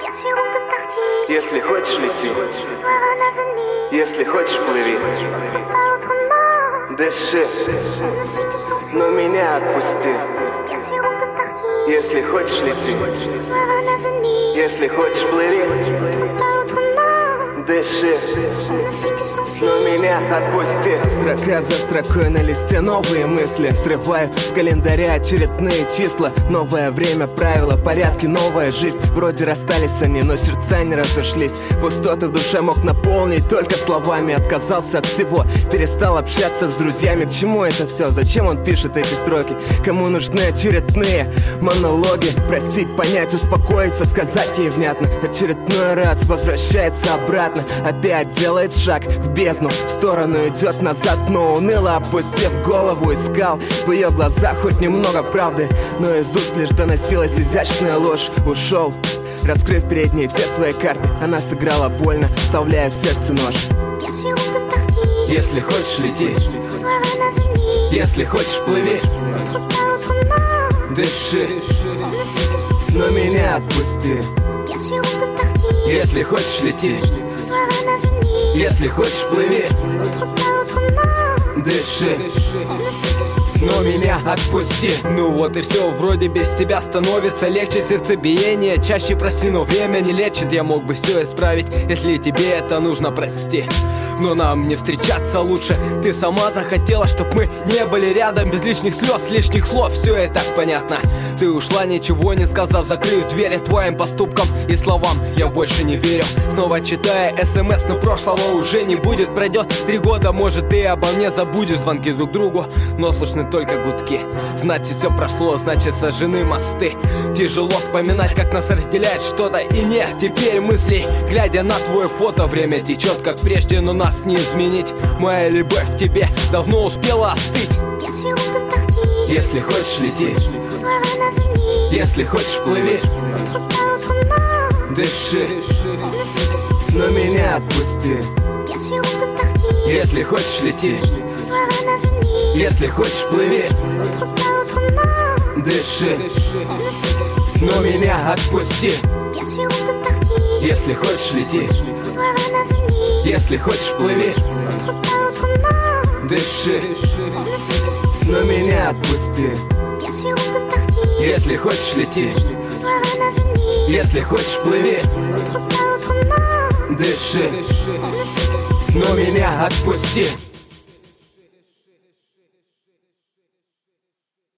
Bien sûr on peut partir. Если хочешь, лети. Voir un avenir. Если хочешь, плыви. Autre part, autrement. Дыши, On ne fait que s'enfuir. но меня отпусти. Bien sûr on peut partir. Если хочешь, лети. Voir un avenir. Если хочешь, плыви. Autre part, autrement. Дыши, On ne fait que s'enfuir. но меня отпусти. Строка за строкой на листе новые мысли. Срываю с календаря очередные числа. Новое время, правила, порядки, новая жизнь. Вроде расстались они, но сердца не разошлись. Пустоты в душе мог наполнить только словами. Отказался от всего, перестал общаться с друзьями. К чему это все? Зачем он пишет эти строки? Кому нужны очередные монологи? Простить, понять, успокоиться, сказать ей внятно. Очередной раз возвращается обратно. Опять делает шаг в бездну, в сторону идет назад, но уныло опустив голову искал в ее глазах хоть немного правды, но из уст лишь доносилась изящная ложь. Ушел, раскрыв перед ней все свои карты. Она сыграла больно, вставляя в сердце нож. Bien sûr on peut partir. Если хочешь, лети. Voir un avenir. Если хочешь, плыви. Autre part, autrement. Дыши, On ne fait que s'enfuir. но меня отпусти. Bien sûr on peut partir. Если хочешь, лети. Voir un avenir. Если хочешь, плыви. Autre part, autrement. Дыши, On ne fait que s'enfuir. но меня отпусти. Ну вот и все, вроде без тебя становится легче сердцебиение. Чаще проси, но время не лечит. Я мог бы все исправить, если тебе это нужно, прости. Но нам не встречаться лучше. Ты сама захотела, чтоб мы не были рядом. Без лишних слез, лишних слов, все и так понятно. Ты ушла, ничего не сказав, закрыв двери твоим поступкам и словам. Я больше не верю, снова читая СМС, но прошлого уже не будет. Пройдет 3 года, может ты обо мне забудешь. Звонки друг другу, но слышны только гудки. Значит все прошло, значит сожжены мосты. Тяжело вспоминать, как нас разделяет что-то. И нет теперь мыслей, глядя на твое фото. Время течет как прежде, но нас не изменить. Моя любовь к тебе давно успела остыть. Bien sûr on peut partir. Если хочешь, лети. Voir un avenir. Если хочешь, плыви. Autre part, autrement. Дыши, On ne fait que s'enfuir. но меня отпусти. Bien sûr on peut partir. Если хочешь, лети. Voir un avenir. Если хочешь, плыви. Autre part, autrement. Дыши, On ne fait que s'enfuir. но меня отпусти. Bien sûr on peut partir. Если хочешь, лети. Voir un avenir. Если хочешь, плыви. Autre part, autrement. Дыши, On ne fait que s'enfuir. но меня отпусти. Bien sûr on peut partir. Если хочешь, лети. Voir un avenir. Если хочешь, плыви. Autre part, autrement. Дыши, On ne fait que s'enfuir. но меня отпусти.